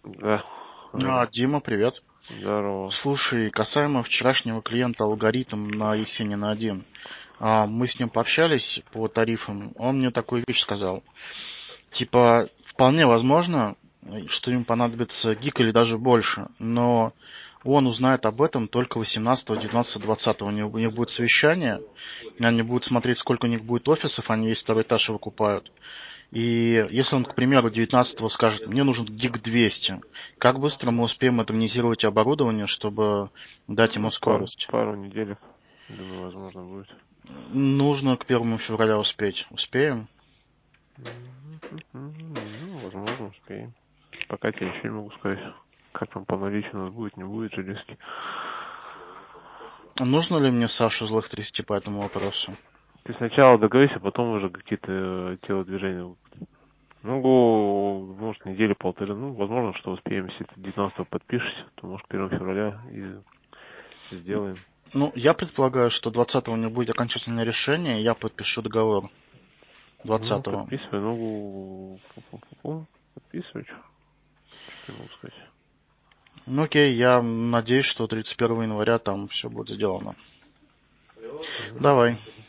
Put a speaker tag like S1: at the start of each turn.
S1: Да, алло,
S2: Дима, привет.
S1: здорово.
S2: Слушай, касаемо вчерашнего клиента алгоритм на Есенина 1. Мы с ним пообщались по тарифам. Он мне такую вещь сказал. Типа, вполне возможно, что им понадобится гиг или даже больше, но он узнает об этом только 18, 19, 20. У них будет совещание, они будут смотреть, сколько у них будет офисов, они весь второй этаж выкупают. И если он, к примеру, 19 скажет, мне нужен гиг 200, как быстро мы успеем модернизировать оборудование, чтобы дать ему
S1: Ну,
S2: скорость?
S1: пару недель, думаю, возможно, будет.
S2: Нужно к 1 февраля успеть. Успеем?
S1: Ну, возможно, успеем. Пока тебе ничего не могу сказать. Как там по наличию у нас будет, не будет железки.
S2: Нужно ли мне Сашу злых трясти по этому вопросу?
S1: Ты сначала договорись, а потом уже какие-то телодвижения. Ну, может, недели полторы. Ну, возможно, что успеем. Если ты 19 подпишешься, то, может, 1 февраля и сделаем.
S2: Ну, я предполагаю, что 20 у него будет окончательное решение, и я подпишу договор
S1: Ну,
S2: 20.
S1: подписывай, ну, подписывай, что я могу сказать.
S2: Ну окей, я надеюсь, что 31 января там все будет сделано.
S1: Ну,
S2: Давай.